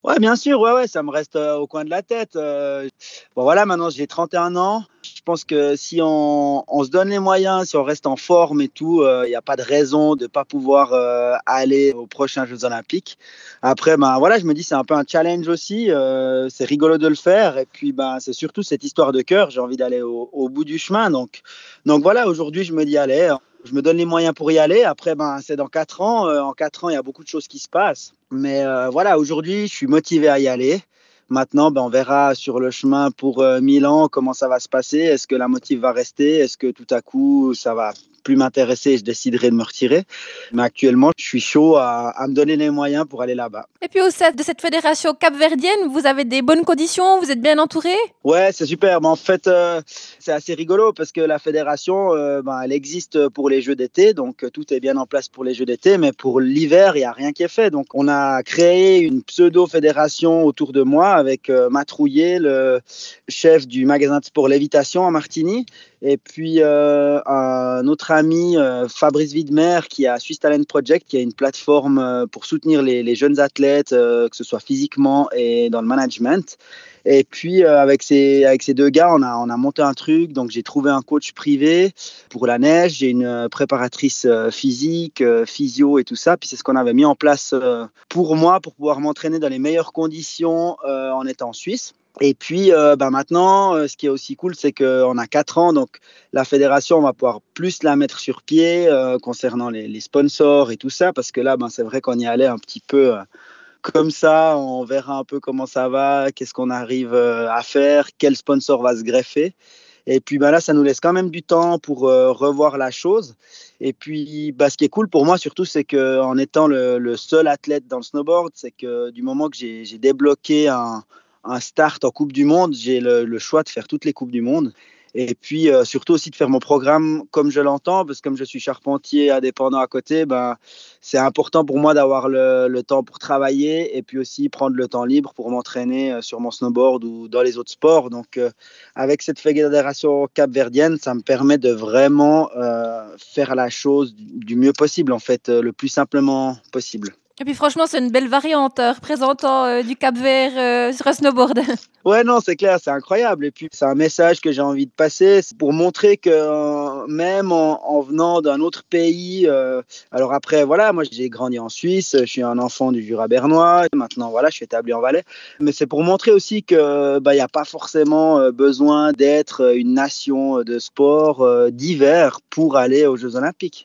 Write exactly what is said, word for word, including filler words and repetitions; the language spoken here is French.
Ouais, bien sûr, ouais, ouais, ça me reste, heu, au coin de la tête, heu, bon voilà, maintenant j'ai trente et un ans. Je pense que si on on se donne les moyens, si on reste en forme et tout, il y a pas de raison de pas pouvoir, heu, aller aux prochains jeux olympiques. Après, ben, voilà, je me dis c'est un peu un challenge aussi, heu, c'est rigolo de le faire et puis, ben, c'est surtout cette histoire de cœur. J'ai envie d'aller au au bout du chemin donc donc voilà, aujourd'hui je me dis: «Allez, je me donne les moyens pour y aller». Après, ben, c'est dans quatre ans, heu, en quatre ans, il y a beaucoup de choses qui se passent. Mais heu, voilà, aujourd'hui, je suis motivé à y aller. Maintenant, ben, on verra sur le chemin pour, heu, Milan comment ça va se passer. Est-ce que la motive va rester? Est-ce que tout à coup, ça va plus m'intéresser et je déciderai de me retirer? Mais actuellement, je suis chaud à à me donner les moyens pour aller là-bas. Et puis au sein de cette fédération capverdienne, vous avez des bonnes conditions? Vous êtes bien entouré? Ouais, c'est super. Mais en fait, heu, c'est assez rigolo parce que la fédération, heu, ben, elle existe pour les Jeux d'été, donc heu, tout est bien en place pour les Jeux d'été, mais pour l'hiver, il y a rien qui est fait. Donc on a créé une pseudo-fédération autour de moi avec, heu, Matt Rouillet, le chef du magasin de sport Lévitation à Martigny et puis, heu, un autre ami, heu, Fabrice Widmer qui a Swiss Talent Project, qui est une plateforme, heu, pour soutenir les les jeunes athlètes, heu, que ce soit physiquement et dans le management. Et puis, heu, avec ces avec ces deux gars, on a on a monté un truc, donc j'ai trouvé un coach privé pour la neige, j'ai une, heu, préparatrice, heu, physique, heu, physio et tout ça. Puis c'est ce qu'on avait mis en place, heu, pour moi, pour pouvoir m'entraîner dans les meilleures conditions, heu, en étant en Suisse. Et puis, heu, bah, maintenant, heu, ce qui est aussi cool, c'est qu'on a quatre ans, donc la fédération, on va pouvoir plus la mettre sur pied, heu, concernant les les sponsors et tout ça. Parce que là, ben, c'est vrai qu'on y allait un petit peu, heu, comme ça, on verra un peu comment ça va, qu'est-ce qu'on arrive, heu, à faire, quel sponsor va se greffer et puis, bah, là, ça nous laisse quand même du temps pour, heu, revoir la chose et puis, bah, ce qui est cool pour moi surtout, c'est qu'en étant le le seul athlète dans le snowboard, c'est que du moment que j'ai j'ai débloqué un un start en coupe du monde, j'ai le le choix de faire toutes les coupes du monde et puis, heu, surtout aussi de faire mon programme comme je l'entends parce que comme je suis charpentier indépendant à côté, ben, c'est important pour moi d'avoir le le temps pour travailler et puis aussi prendre le temps libre pour m'entraîner, heu, sur mon snowboard ou dans les autres sports donc heu, avec cette fédération capverdienne, ça me permet de vraiment, heu, faire la chose du du mieux possible en fait, heu, le plus simplement possible. Et puis franchement, c'est une belle variante, heu, représentant, heu, du Cap-Vert, heu, sur un snowboard. Ouais, non, c'est clair, c'est incroyable et puis c'est un message que j'ai envie de passer, c'est pour montrer que, heu, même en en venant d'un autre pays, heu alors après voilà, moi j'ai grandi en Suisse, je suis un enfant du Jura bernois, maintenant voilà, je suis établi en Valais. Mais c'est pour montrer aussi que, bah, il y a pas forcément, heu, besoin d'être, une nation, de sport, heu, d'hiver pour aller aux Jeux olympiques.